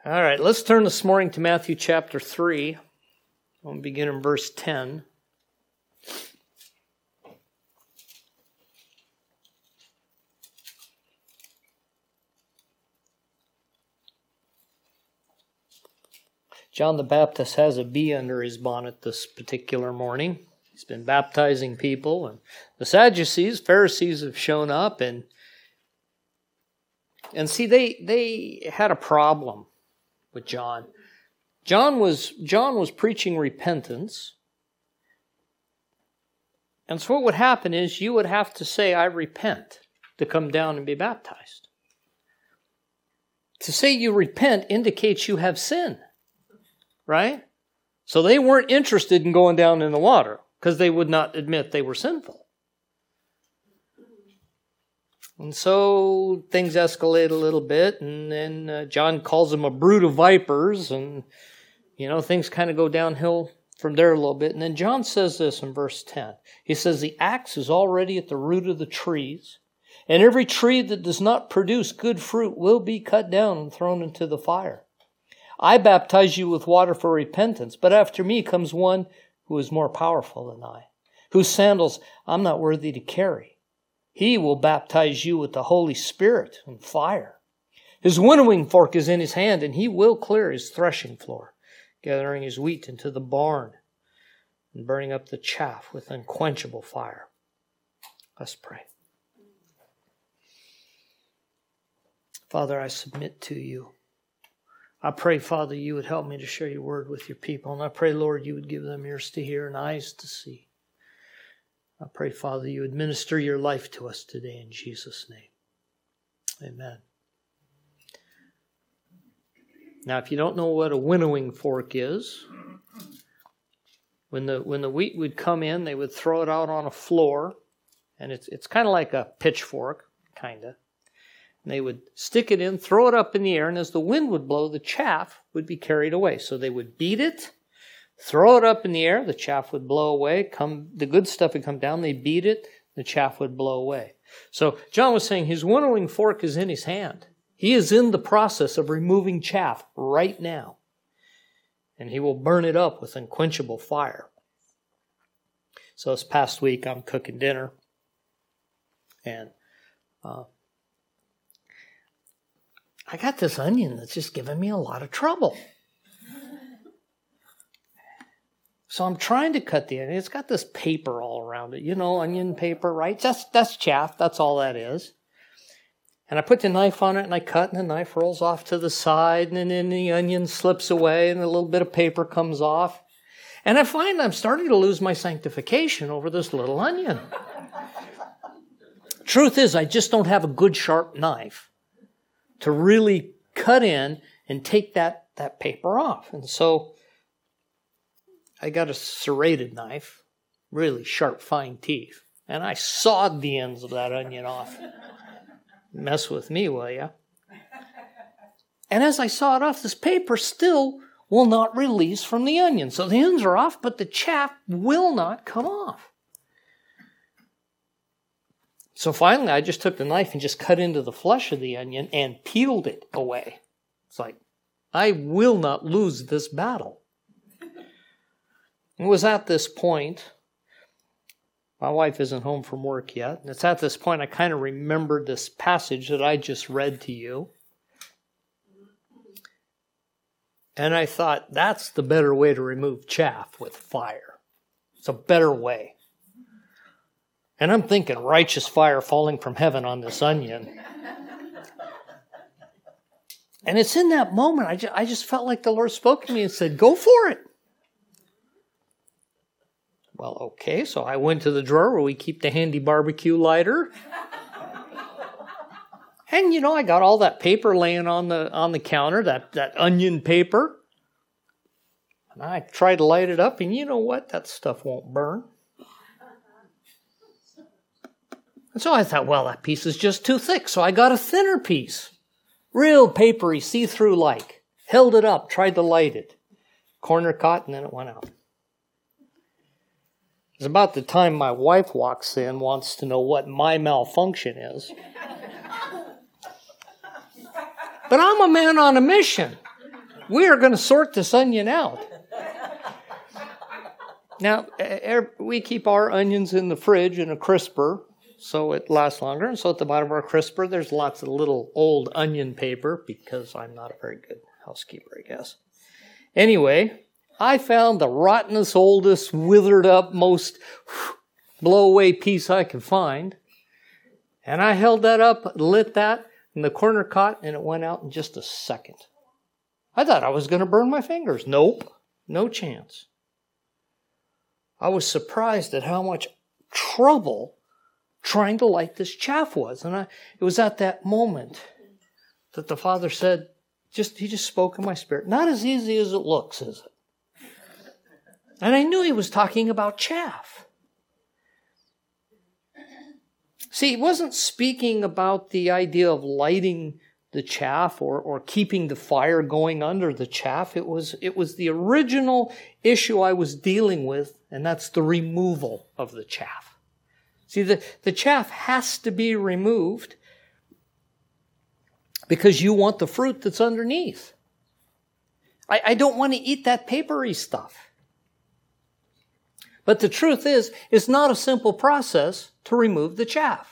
All right, let's turn this morning to Matthew chapter 3. We'll begin in verse 10. John the Baptist has a bee under his bonnet this particular morning. He's been baptizing people, and the Sadducees, Pharisees have shown up, and see, they had a problem with John. John was preaching repentance. And so what would happen is you would have to say, I repent, to come down and be baptized. To say you repent indicates you have sin, right? So they weren't interested in going down in the water because they would not admit they were sinful. And so things escalate a little bit, and then John calls them a brood of vipers, and, things kind of go downhill from there a little bit. And then John says this in verse 10. He says, the axe is already at the root of the trees, and every tree that does not produce good fruit will be cut down and thrown into the fire. I baptize you with water for repentance, but after me comes one who is more powerful than I, whose sandals I'm not worthy to carry. He will baptize you with the Holy Spirit and fire. His winnowing fork is in his hand, and he will clear his threshing floor, gathering his wheat into the barn and burning up the chaff with unquenchable fire. Let's pray. Father, I submit to you. I pray, Father, you would help me to share your word with your people. And I pray, Lord, you would give them ears to hear and eyes to see. I pray, Father, you administer your life to us today in Jesus' name. Amen. Now, if you don't know what a winnowing fork is, when the wheat would come in, they would throw it out on a floor, and it's kind of like a pitchfork, kind of. And they would stick it in, throw it up in the air, and as the wind would blow, the chaff would be carried away. So they would beat it, throw it up in the air, the chaff would blow away, the good stuff would come down, they beat it, the chaff would blow away. So John was saying his winnowing fork is in his hand. He is in the process of removing chaff right now. And he will burn it up with unquenchable fire. So this past week I'm cooking dinner, and I got this onion that's just giving me a lot of trouble. So I'm trying to cut the onion. It's got this paper all around it. Onion paper, right? That's chaff. That's all that is. And I put the knife on it, and I cut, and the knife rolls off to the side, and then the onion slips away, and a little bit of paper comes off. And I find I'm starting to lose my sanctification over this little onion. Truth is, I just don't have a good sharp knife to really cut in and take that paper off. And so I got a serrated knife, really sharp, fine teeth, and I sawed the ends of that onion off. Mess with me, will ya? And as I saw it off, this paper still will not release from the onion. So the ends are off, but the chaff will not come off. So finally, I just took the knife and just cut into the flesh of the onion and peeled it away. It's like, I will not lose this battle. It was at this point, my wife isn't home from work yet, and it's at this point I kind of remembered this passage that I just read to you. And I thought, that's the better way to remove chaff, with fire. It's a better way. And I'm thinking righteous fire falling from heaven on this onion. And it's in that moment, I just felt like the Lord spoke to me and said, go for it. Well, okay, so I went to the drawer where we keep the handy barbecue lighter. And, I got all that paper laying on the counter, that onion paper. And I tried to light it up, and you know what? That stuff won't burn. And so I thought, well, that piece is just too thick, so I got a thinner piece. Real papery, see-through like. Held it up, tried to light it. Corner caught, and then it went out. It's about the time my wife walks in, wants to know what my malfunction is. But I'm a man on a mission. We are going to sort this onion out. Now, we keep our onions in the fridge in a crisper so it lasts longer. And so at the bottom of our crisper, there's lots of little old onion paper because I'm not a very good housekeeper, I guess. Anyway, I found the rottenest, oldest, withered up, most blow-away piece I could find. And I held that up, lit that, and the corner caught, and it went out in just a second. I thought I was going to burn my fingers. Nope, no chance. I was surprised at how much trouble trying to light this chaff was. And it was at that moment that the Father said, he just spoke in my spirit. Not as easy as it looks, is it? And I knew he was talking about chaff. See, he wasn't speaking about the idea of lighting the chaff or keeping the fire going under the chaff. It was the original issue I was dealing with, and that's the removal of the chaff. See, the chaff has to be removed because you want the fruit that's underneath. I don't want to eat that papery stuff. But the truth is, it's not a simple process to remove the chaff.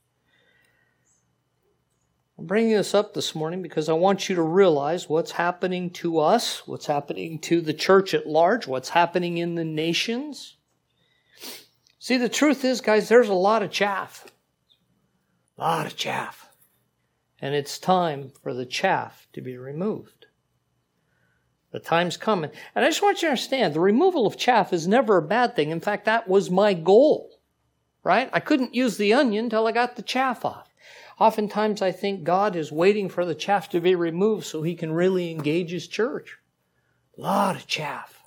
I'm bringing this up this morning because I want you to realize what's happening to us, what's happening to the church at large, what's happening in the nations. See, the truth is, guys, there's a lot of chaff. A lot of chaff. And it's time for the chaff to be removed. The time's coming. And I just want you to understand, the removal of chaff is never a bad thing. In fact, that was my goal, right? I couldn't use the onion until I got the chaff off. Oftentimes I think God is waiting for the chaff to be removed so he can really engage his church. A lot of chaff.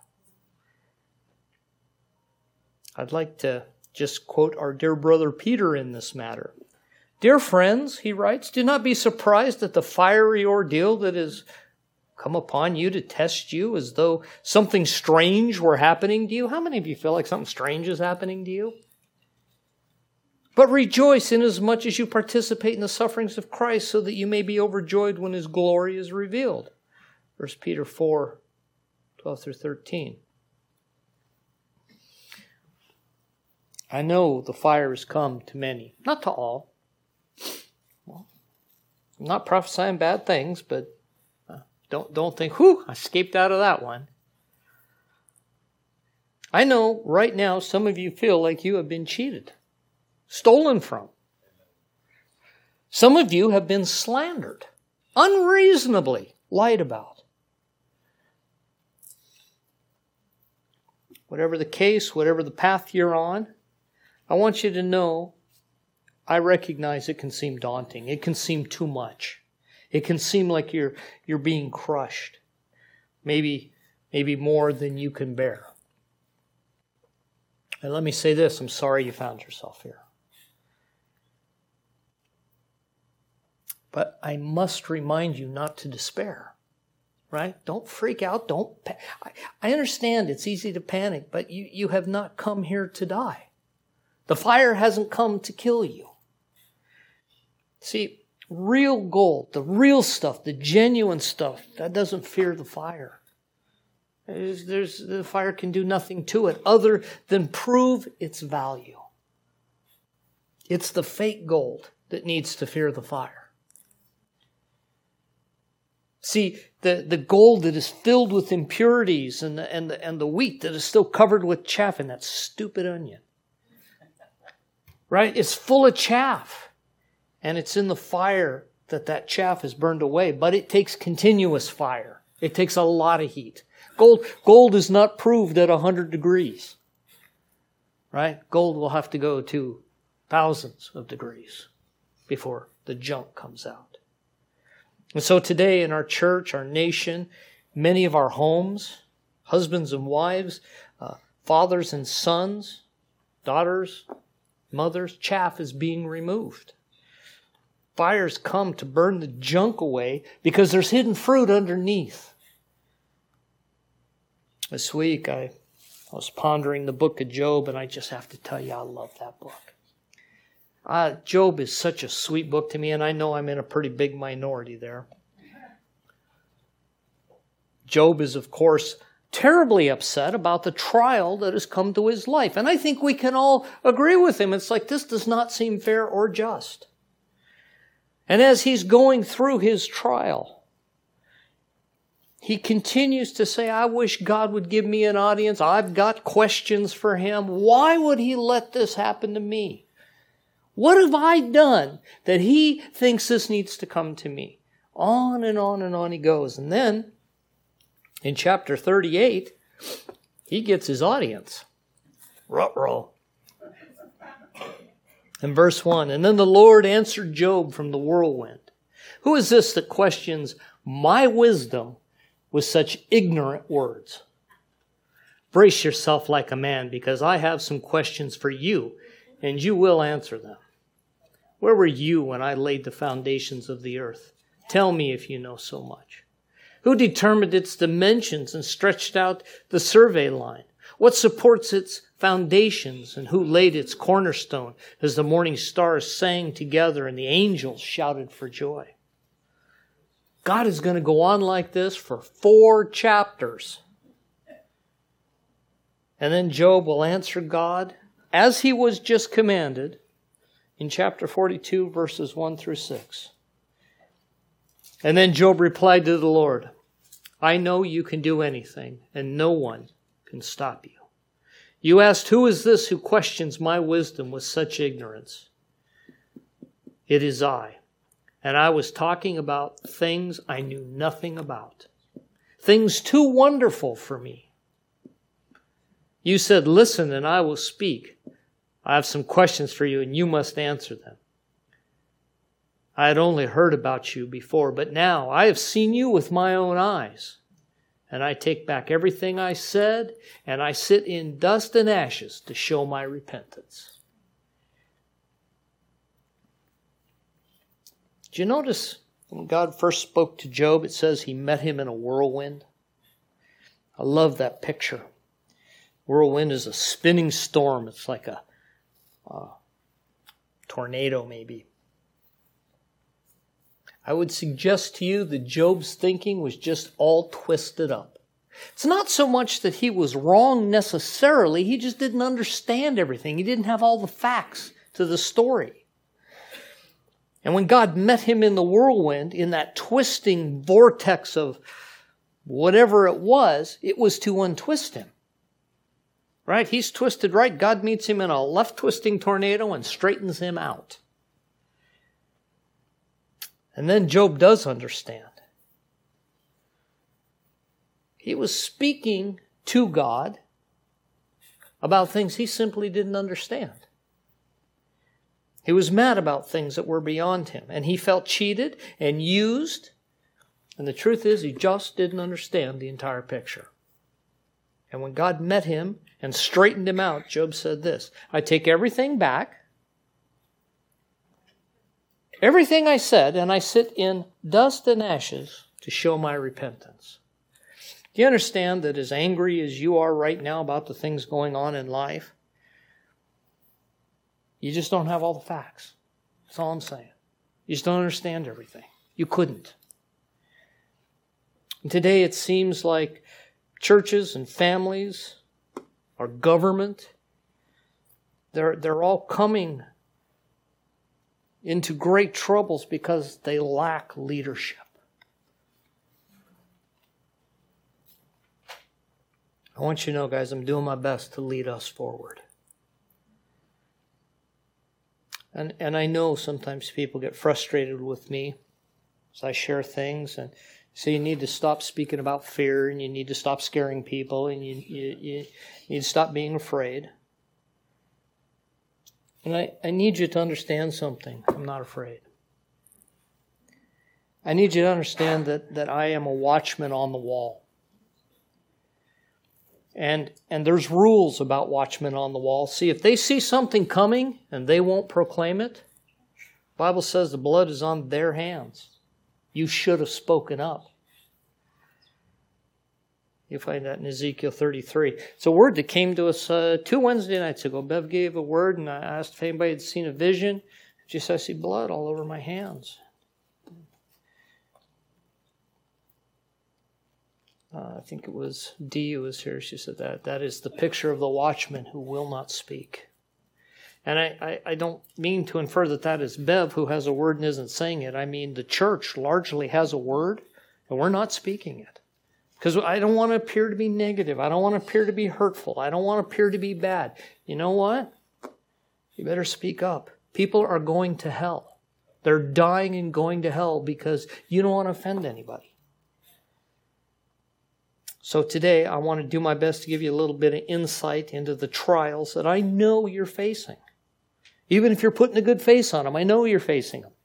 I'd like to just quote our dear brother Peter in this matter. Dear friends, he writes, do not be surprised at the fiery ordeal that has come upon you to test you as though something strange were happening to you. How many of you feel like something strange is happening to you? But rejoice inasmuch as you participate in the sufferings of Christ, so that you may be overjoyed when his glory is revealed. 1 Peter 4, 12 through 13. I know the fire has come to many, not to all. Well, I'm not prophesying bad things, but don't think, whew, I escaped out of that one. I know right now some of you feel like you have been cheated. Stolen from. Some of you have been slandered, unreasonably lied about. Whatever the case, whatever the path you're on, I want you to know, I recognize it can seem daunting. It can seem too much. It can seem like you're being crushed. Maybe more than you can bear. And let me say this, I'm sorry you found yourself here. But I must remind you not to despair, right? Don't freak out. I understand it's easy to panic, but you have not come here to die. The fire hasn't come to kill you. See, real gold, the real stuff, the genuine stuff, that doesn't fear the fire. The fire can do nothing to it other than prove its value. It's the fake gold that needs to fear the fire. See, the gold that is filled with impurities and the wheat that is still covered with chaff in that stupid onion. Right? It's full of chaff. And it's in the fire that chaff is burned away. But it takes continuous fire. It takes a lot of heat. Gold is not proved at 100 degrees. Right? Gold will have to go to thousands of degrees before the junk comes out. And so today in our church, our nation, many of our homes, husbands and wives, fathers and sons, daughters, mothers, chaff is being removed. Fires come to burn the junk away because there's hidden fruit underneath. This week I was pondering the book of Job, and I just have to tell you I love that book. Job is such a sweet book to me, and I know I'm in a pretty big minority there. Job is, of course, terribly upset about the trial that has come to his life. And I think we can all agree with him. It's like, this does not seem fair or just. And as he's going through his trial, he continues to say, I wish God would give me an audience. I've got questions for him. Why would he let this happen to me? What have I done that he thinks this needs to come to me? On and on and on he goes. And then, in chapter 38, he gets his audience. Ruh-roh. In verse 1, and then the Lord answered Job from the whirlwind. Who is this that questions my wisdom with such ignorant words? Brace yourself like a man, because I have some questions for you, and you will answer them. Where were you when I laid the foundations of the earth? Tell me if you know so much. Who determined its dimensions and stretched out the survey line? What supports its foundations, and who laid its cornerstone as the morning stars sang together and the angels shouted for joy? God is going to go on like this for 4 chapters. And then Job will answer God as he was just commanded in chapter 42, verses 1 through 6. And then Job replied to the Lord, I know you can do anything, and no one can stop you. You asked, who is this who questions my wisdom with such ignorance? It is I. And I was talking about things I knew nothing about. Things too wonderful for me. You said, listen, and I will speak. I have some questions for you, and you must answer them. I had only heard about you before, but now I have seen you with my own eyes. And I take back everything I said, and I sit in dust and ashes to show my repentance. Did you notice when God first spoke to Job, it says he met him in a whirlwind? I love that picture. Whirlwind is a spinning storm. It's like a tornado, maybe. I would suggest to you that Job's thinking was just all twisted up. It's not so much that he was wrong necessarily. He just didn't understand everything. He didn't have all the facts to the story. And when God met him in the whirlwind, in that twisting vortex of whatever it was to untwist him. Right? He's twisted right. God meets him in a left twisting tornado and straightens him out. And then Job does understand. He was speaking to God about things he simply didn't understand. He was mad about things that were beyond him. And he felt cheated and used. And the truth is, he just didn't understand the entire picture. And when God met him and straightened him out, Job said this, I take everything back. Everything I said, and I sit in dust and ashes to show my repentance. Do you understand that as angry as you are right now about the things going on in life, you just don't have all the facts. That's all I'm saying. You just don't understand everything. You couldn't. And today it seems like churches and families, our government, they're all coming into great troubles because they lack leadership. I want you to know, guys, I'm doing my best to lead us forward. And I know sometimes people get frustrated with me as I share things and say you need to stop speaking about fear and you need to stop scaring people and you need to stop being afraid. And I need you to understand something. I'm not afraid. I need you to understand that I am a watchman on the wall. And there's rules about watchmen on the wall. See, if they see something coming and they won't proclaim it, the Bible says the blood is on their hands. You should have spoken up. You find that in Ezekiel 33. It's a word that came to us 2 Wednesday nights ago. Bev gave a word and I asked if anybody had seen a vision. She said, I see blood all over my hands. I think it was Dee who was here. She said that is the picture of the watchman who will not speak. And I don't mean to infer that is Bev who has a word and isn't saying it. I mean the church largely has a word and we're not speaking it. Because I don't want to appear to be negative. I don't want to appear to be hurtful. I don't want to appear to be bad. You know what? You better speak up. People are going to hell. They're dying and going to hell because you don't want to offend anybody. So today, I want to do my best to give you a little bit of insight into the trials that I know you're facing. Even if you're putting a good face on them, I know you're facing them.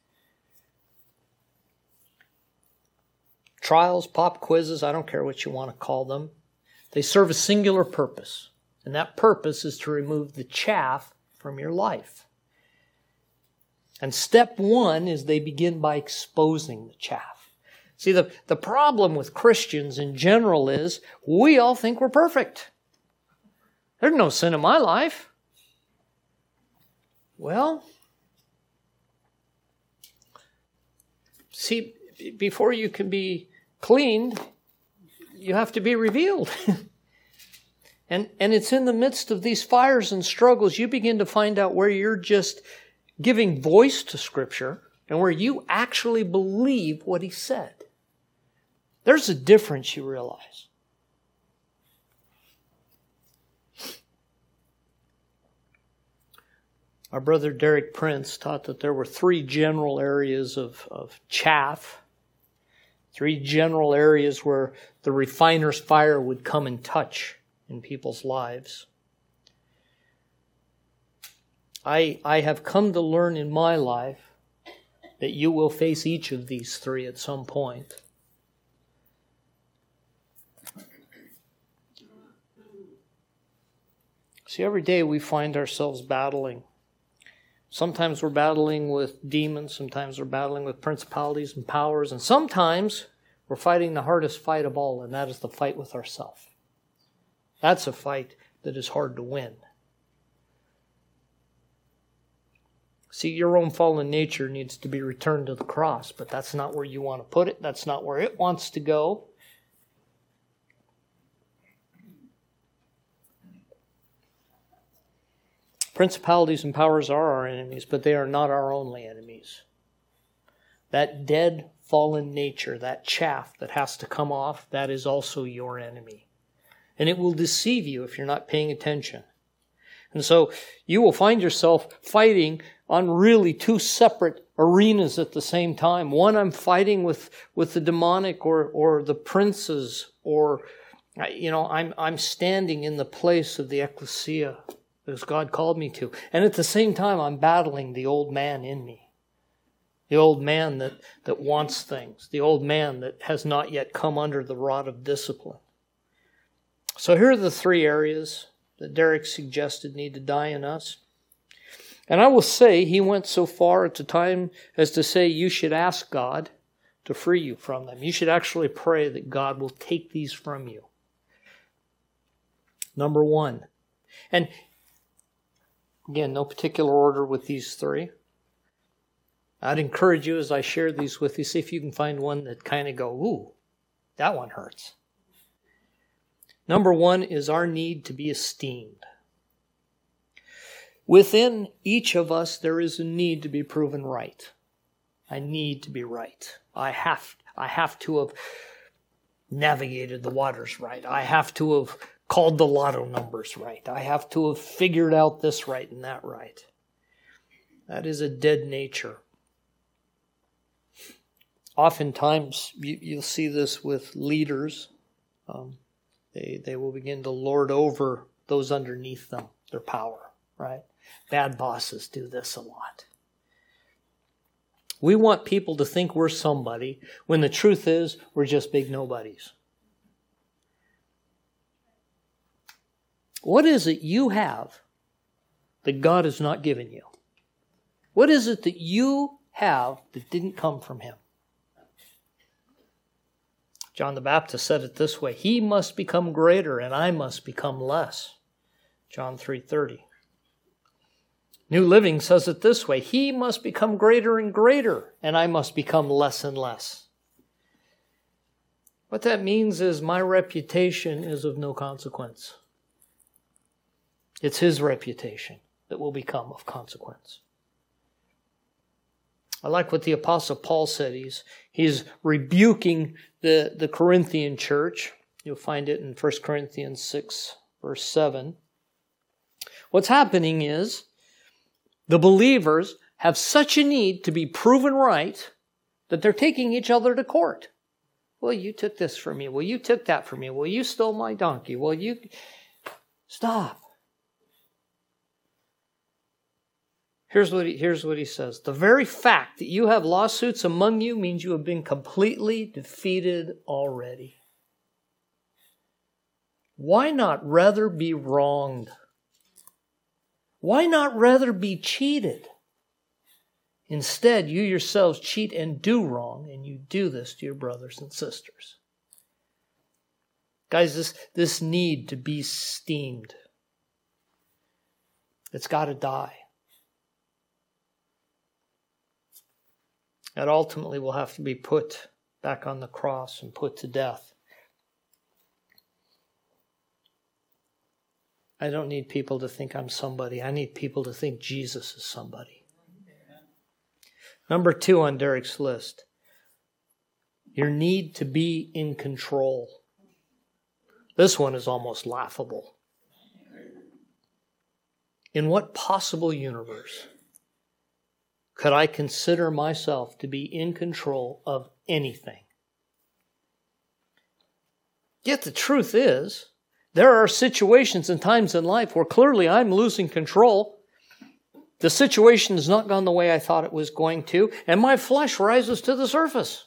Trials, pop quizzes, I don't care what you want to call them. They serve a singular purpose. And that purpose is to remove the chaff from your life. And step one is they begin by exposing the chaff. See, the problem with Christians in general is we all think we're perfect. There's no sin in my life. Well, see, before you can be cleaned, you have to be revealed. And it's in the midst of these fires and struggles you begin to find out where you're just giving voice to Scripture and where you actually believe what He said. There's a difference, you realize. Our brother Derek Prince taught that there were three general areas of chaff, three general areas where the refiner's fire would come and touch in people's lives. I have come to learn in my life that you will face each of these three at some point. See, every day we find ourselves battling. Sometimes we're battling with demons, sometimes we're battling with principalities and powers, and sometimes we're fighting the hardest fight of all, and that is the fight with ourselves. That's a fight that is hard to win. See, your own fallen nature needs to be returned to the cross, but that's not where you want to put it. That's not where it wants to go. Principalities and powers are our enemies, but they are not our only enemies. That dead, fallen nature, that chaff that has to come off, that is also your enemy. And it will deceive you if you're not paying attention. And so you will find yourself fighting on really two separate arenas at the same time. One, I'm fighting with the demonic or the princes, or I'm standing in the place of the ecclesia as God called me to. And at the same time, I'm battling the old man in me. The old man that wants things. The old man that has not yet come under the rod of discipline. So here are the three areas that Derek suggested need to die in us. And I will say, he went so far at the time as to say you should ask God to free you from them. You should actually pray that God will take these from you. Number one. And again, no particular order with these three. I'd encourage you as I share these with you, see if you can find one that kind of go, ooh, that one hurts. Number one is our need to be esteemed. Within each of us, there is a need to be proven right. I need to be right. I have to have navigated the waters right. I have to have called the lotto numbers right. I have to have figured out this right and that right. That is a dead nature. Oftentimes, you'll see this with leaders. They will begin to lord over those underneath them, their power, right? Bad bosses do this a lot. We want people to think we're somebody when the truth is we're just big nobodies. What is it you have that God has not given you? What is it that you have that didn't come from Him? John the Baptist said it this way, He must become greater and I must become less. John 3:30. New Living says it this way, He must become greater and greater and I must become less and less. What that means is my reputation is of no consequence. It's his reputation that will become of consequence. I like what the Apostle Paul said. He's rebuking the Corinthian church. You'll find it in 1 Corinthians 6, verse 7. What's happening is the believers have such a need to be proven right that they're taking each other to court. Well, you took this from me. Well, you took that from me. Well, you stole my donkey. Well, you... Stop. Here's what he says. The very fact that you have lawsuits among you means you have been completely defeated already. Why not rather be wronged? Why not rather be cheated? Instead, you yourselves cheat and do wrong, and you do this to your brothers and sisters. Guys, this need to be esteemed, it's got to die. It ultimately will have to be put back on the cross and put to death. I don't need people to think I'm somebody. I need people to think Jesus is somebody. Number 2 on Derek's list. Your need to be in control. This one is almost laughable. In what possible universe could I consider myself to be in control of anything? Yet the truth is, there are situations and times in life where clearly I'm losing control. The situation has not gone the way I thought it was going to, and my flesh rises to the surface.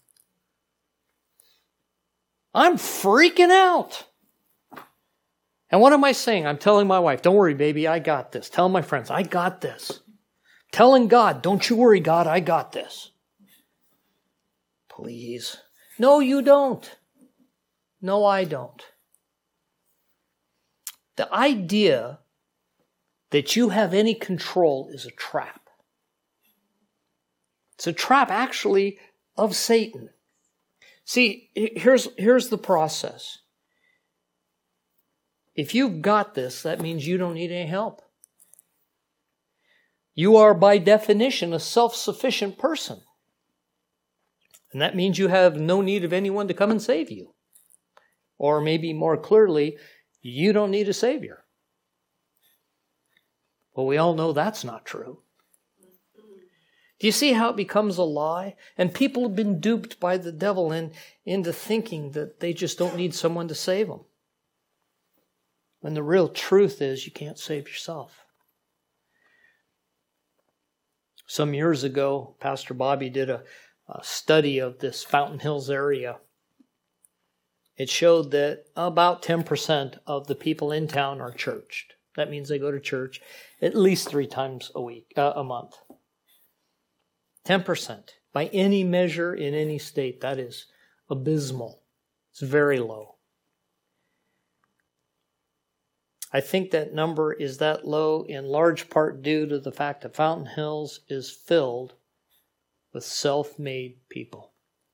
I'm freaking out. And what am I saying? I'm telling my wife, don't worry, baby, I got this. Telling my friends, I got this. Telling God, don't you worry, God, I got this. Please. No, you don't. No, I don't. The idea that you have any control is a trap. It's a trap, actually, of Satan. See, here's the process. If you've got this, that means you don't need any help. You are, by definition, a self-sufficient person. And that means you have no need of anyone to come and save you. Or maybe more clearly, you don't need a Savior. Well, we all know that's not true. Do you see how it becomes a lie? And people have been duped by the devil into thinking that they just don't need someone to save them. When the real truth is you can't save yourself. Some years ago, Pastor Bobby did a study of this Fountain Hills area. It showed that about 10% of the people in town are churched. That means they go to church at least 3 times a month. 10%. By any measure in any state, that is abysmal. It's very low. I think that number is that low in large part due to the fact that Fountain Hills is filled with self-made people.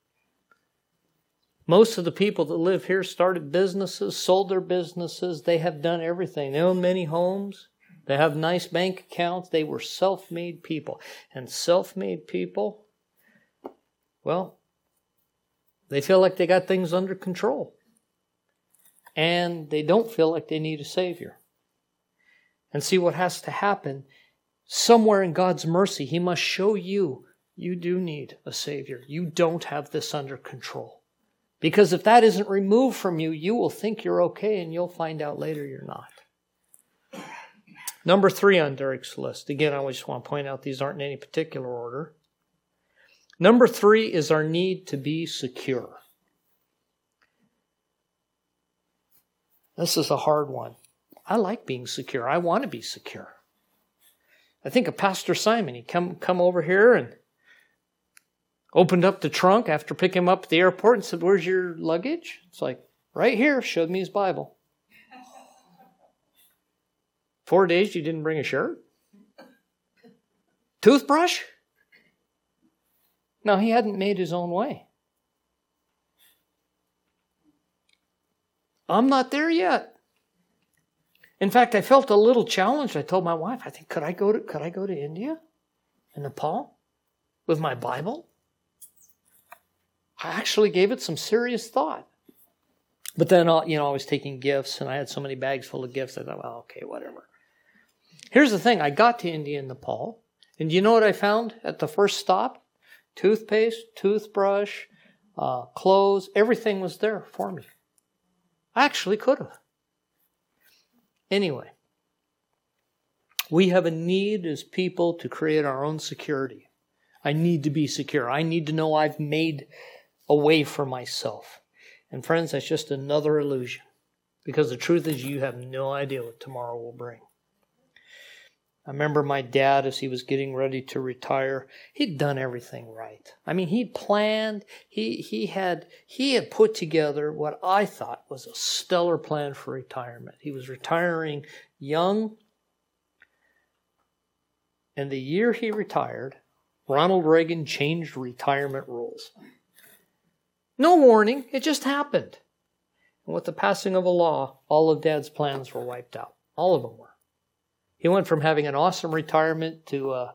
Most of the people that live here started businesses, sold their businesses. They have done everything. They own many homes. They have nice bank accounts. They were self-made people. And self-made people, well, they feel like they got things under control. And they don't feel like they need a Savior. And see what has to happen. Somewhere in God's mercy, He must show you do need a Savior. You don't have this under control. Because if that isn't removed from you, you will think you're okay and you'll find out later you're not. Number 3 on Derek's list. Again, I just want to point out these aren't in any particular order. Number 3 is our need to be secure. This is a hard one. I like being secure. I want to be secure. I think of Pastor Simon. He come over here and opened up the trunk after picking him up at the airport and said, "Where's your luggage?" It's like, right here. Showed me his Bible. 4 days you didn't bring a shirt? Toothbrush? No, he hadn't made his own way. I'm not there yet. In fact, I felt a little challenged. I told my wife, I think, could I go to India and Nepal with my Bible? I actually gave it some serious thought. But then, I was taking gifts, and I had so many bags full of gifts. I thought, well, okay, whatever. Here's the thing. I got to India and Nepal, and do you know what I found at the first stop? Toothpaste, toothbrush, clothes, everything was there for me. I actually could have. Anyway, we have a need as people to create our own security. I need to be secure. I need to know I've made a way for myself. And friends, that's just another illusion. Because the truth is you have no idea what tomorrow will bring. I remember my dad, as he was getting ready to retire, he'd done everything right. I mean, he'd planned, he had put together what I thought was a stellar plan for retirement. He was retiring young, and the year he retired, Ronald Reagan changed retirement rules. No warning, it just happened. And with the passing of a law, all of Dad's plans were wiped out. All of them were. He went from having an awesome retirement to,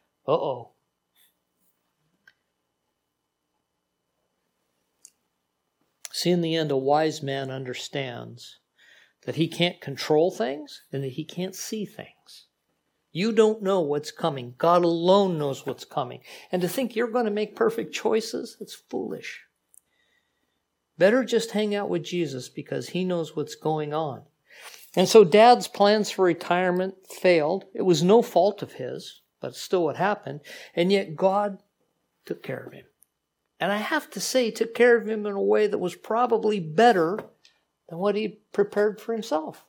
See, in the end, a wise man understands that he can't control things and that he can't see things. You don't know what's coming. God alone knows what's coming. And to think you're going to make perfect choices, it's foolish. Better just hang out with Jesus because he knows what's going on. And so Dad's plans for retirement failed. It was no fault of his, but still what happened. And yet God took care of him. And I have to say, he took care of him in a way that was probably better than what he prepared for himself.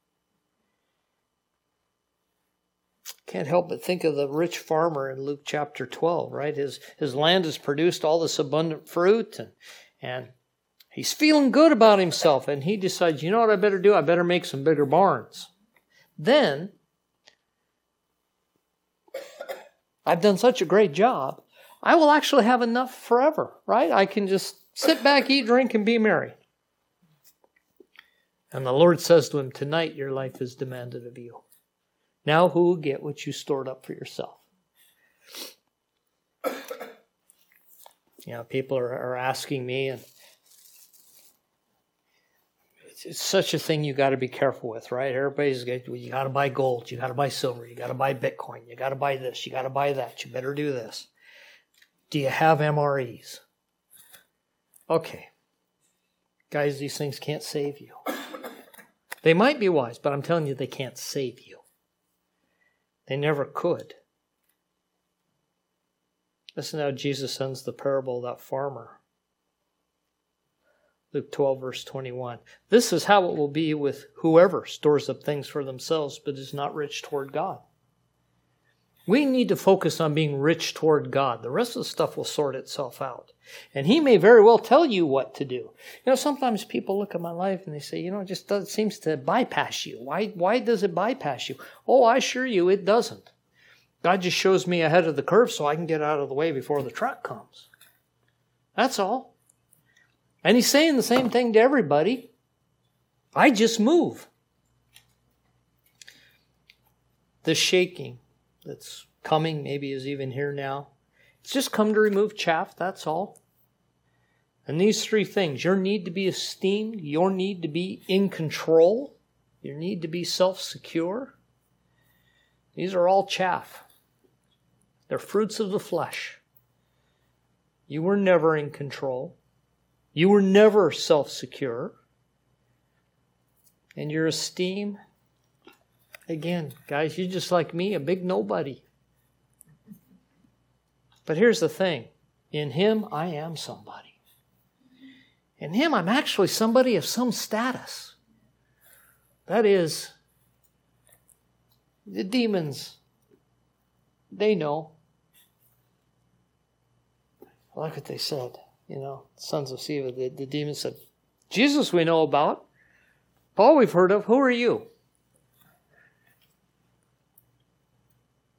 Can't help but think of the rich farmer in Luke chapter 12, right? His land has produced all this abundant fruit, and he's feeling good about himself, and he decides, you know what I better do? I better make some bigger barns. Then, I've done such a great job, I will actually have enough forever, right? I can just sit back, eat, drink, and be merry. And the Lord says to him, tonight your life is demanded of you. Now who will get what you stored up for yourself? People are asking me, and it's such a thing you got to be careful with, right? Everybody's got, you got to buy gold, you got to buy silver, you got to buy Bitcoin, you got to buy this, you got to buy that, you better do this. Do you have MREs? Okay. Guys, these things can't save you. They might be wise, but I'm telling you, they can't save you. They never could. Listen how Jesus ends the parable of that farmer. Luke 12, verse 21. This is how it will be with whoever stores up things for themselves, but is not rich toward God. We need to focus on being rich toward God. The rest of the stuff will sort itself out. And He may very well tell you what to do. Sometimes people look at my life and they say, it just seems to bypass you. Why does it bypass you? Oh, I assure you it doesn't. God just shows me ahead of the curve so I can get out of the way before the truck comes. That's all. And He's saying the same thing to everybody. I just move. The shaking that's coming, maybe is even here now. It's just come to remove chaff, that's all. And these three things, your need to be esteemed, your need to be in control, your need to be self-secure, these are all chaff. They're fruits of the flesh. You were never in control. You were never self-secure. And your esteem, again, guys, you're just like me, a big nobody. But here's the thing. In Him, I am somebody. In Him, I'm actually somebody of some status. That is, the demons, they know. I like what they said. Sons of Sceva, the demons said, Jesus we know about. Paul we've heard of. Who are you?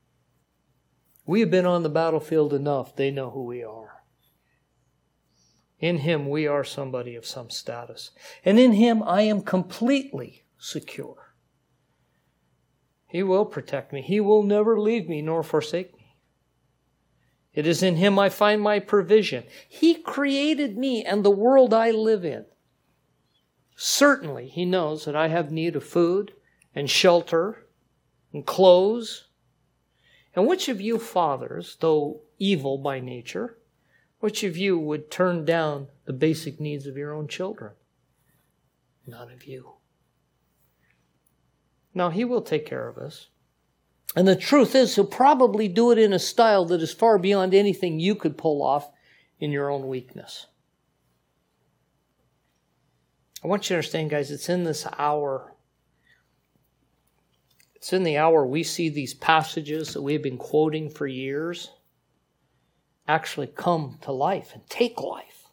We have been on the battlefield enough. They know who we are. In Him we are somebody of some status. And in Him I am completely secure. He will protect me. He will never leave me nor forsake me. It is in Him I find my provision. He created me and the world I live in. Certainly He knows that I have need of food and shelter and clothes. And which of you fathers, though evil by nature, which of you would turn down the basic needs of your own children? None of you. Now, He will take care of us. And the truth is, He'll probably do it in a style that is far beyond anything you could pull off in your own weakness. I want you to understand, guys, it's in this hour. It's in the hour we see these passages that we've been quoting for years actually come to life and take life.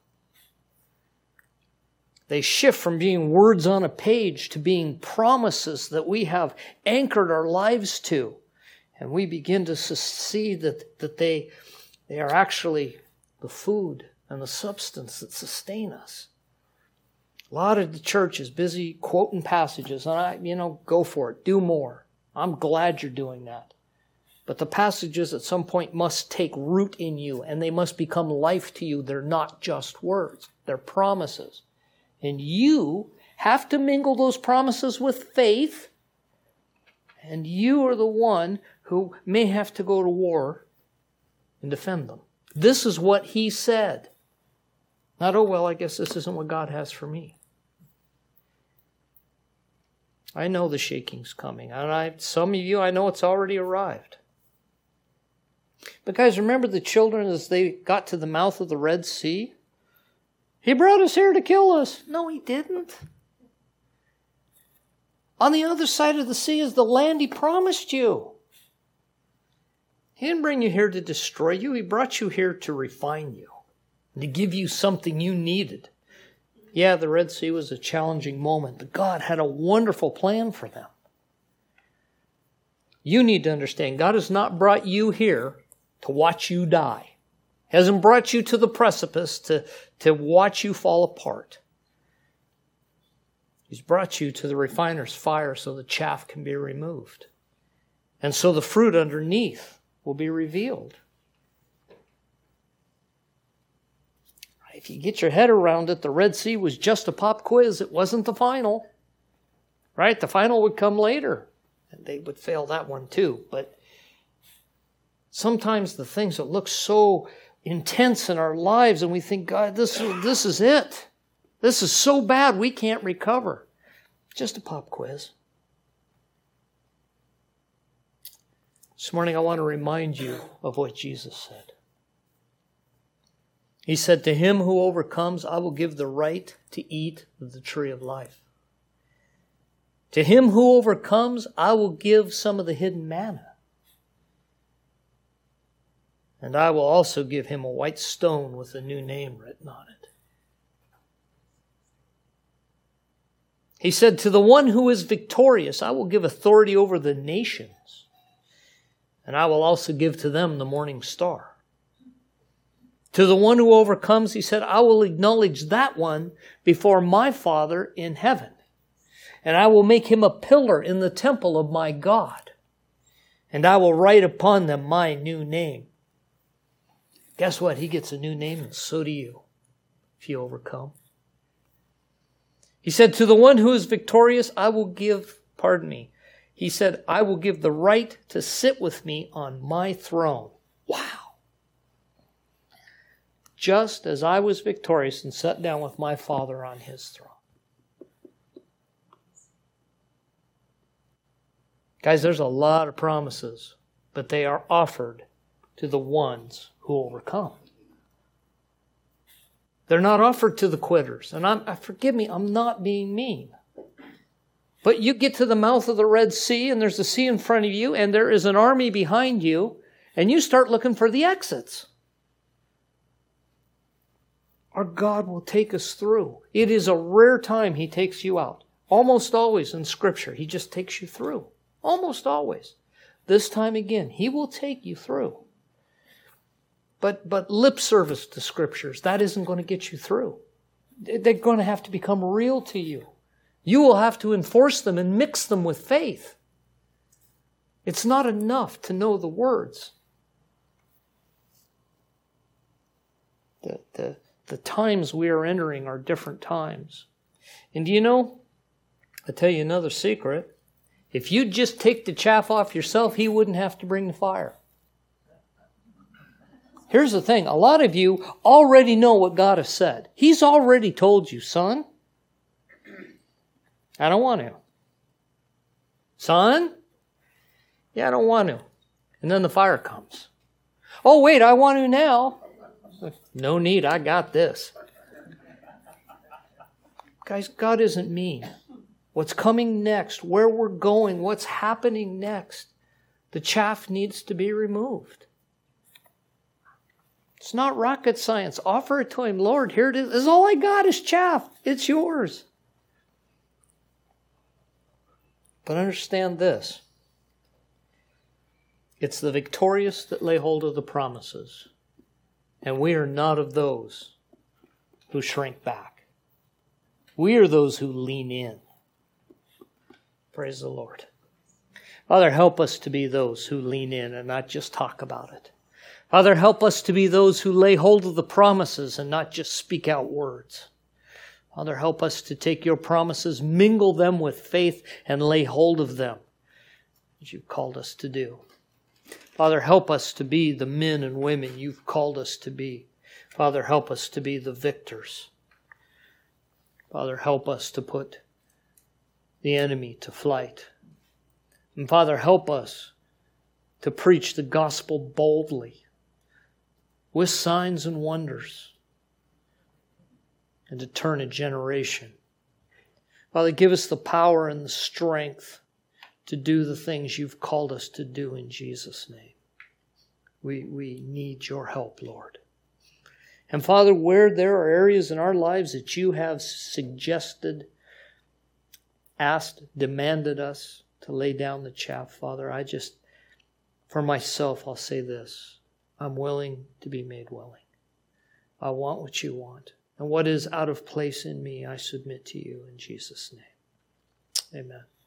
They shift from being words on a page to being promises that we have anchored our lives to. And we begin to see that they are actually the food and the substance that sustain us. A lot of the church is busy quoting passages, and go for it. Do more. I'm glad you're doing that. But the passages at some point must take root in you, and they must become life to you. They're not just words. They're promises. And you have to mingle those promises with faith, and you are the one who may have to go to war and defend them. This is what He said. Not, oh, well, I guess this isn't what God has for me. I know the shaking's coming. And some of you, I know it's already arrived. But guys, remember the children as they got to the mouth of the Red Sea? He brought us here to kill us. No, He didn't. On the other side of the sea is the land He promised you. He didn't bring you here to destroy you. He brought you here to refine you, to give you something you needed. Yeah, the Red Sea was a challenging moment, but God had a wonderful plan for them. You need to understand, God has not brought you here to watch you die. He hasn't brought you to the precipice to watch you fall apart. He's brought you to the refiner's fire so the chaff can be removed. And so the fruit underneath will be revealed. If you get your head around it, the Red Sea was just a pop quiz. It wasn't the final. Right? The final would come later. And they would fail that one too. But sometimes the things that look so intense in our lives and we think, God, this is it. This is so bad we can't recover. Just a pop quiz. This morning I want to remind you of what Jesus said. He said, to him who overcomes, I will give the right to eat of the tree of life. To him who overcomes, I will give some of the hidden manna. And I will also give him a white stone with a new name written on it. He said, to the one who is victorious, I will give authority over the nations. And I will also give to them the morning star. To the one who overcomes, he said, I will acknowledge that one before my Father in heaven. And I will make him a pillar in the temple of my God. And I will write upon them my new name. Guess what? He gets a new name, and so do you, if you overcome. He said, to the one who is victorious, I will give, he said, I will give the right to sit with me on my throne. Wow. Just as I was victorious and sat down with my Father on his throne. Guys, there's a lot of promises, but they are offered to the ones who overcome. They're not offered to the quitters. And forgive me, I'm not being mean. But you get to the mouth of the Red Sea, and there's a sea in front of you, and there is an army behind you, and you start looking for the exits. Our God will take us through. It is a rare time He takes you out. Almost always in Scripture, He just takes you through. Almost always. This time again, He will take you through. but lip service to Scriptures, that isn't going to get you through. They're going to have to become real to you. You will have to enforce them and mix them with faith. It's not enough to know the words. The times we are entering are different times. And do you know, I'll tell you another secret. If you'd just take the chaff off yourself, He wouldn't have to bring the fire. Here's the thing. A lot of you already know what God has said. He's already told you, son, I don't want to. Son? Yeah, I don't want to. And then the fire comes. Oh, wait, I want to now. No need, I got this. Guys, God isn't mean. What's coming next, where we're going, what's happening next, the chaff needs to be removed. It's not rocket science. Offer it to Him. Lord, here it is. This is all I got is chaff. It's yours. But understand this. It's the victorious that lay hold of the promises. And we are not of those who shrink back. We are those who lean in. Praise the Lord. Father, help us to be those who lean in and not just talk about it. Father, help us to be those who lay hold of the promises and not just speak out words. Father, help us to take your promises, mingle them with faith, and lay hold of them, as you've called us to do. Father, help us to be the men and women you've called us to be. Father, help us to be the victors. Father, help us to put the enemy to flight. And Father, help us to preach the gospel boldly, with signs and wonders, and to turn a generation. Father, give us the power and the strength to do the things you've called us to do in Jesus' name. We need your help, Lord. And Father, where there are areas in our lives that you have suggested, asked, demanded us to lay down the chaff, Father, for myself, I'll say this. I'm willing to be made willing. I want what you want. And what is out of place in me, I submit to you in Jesus' name. Amen.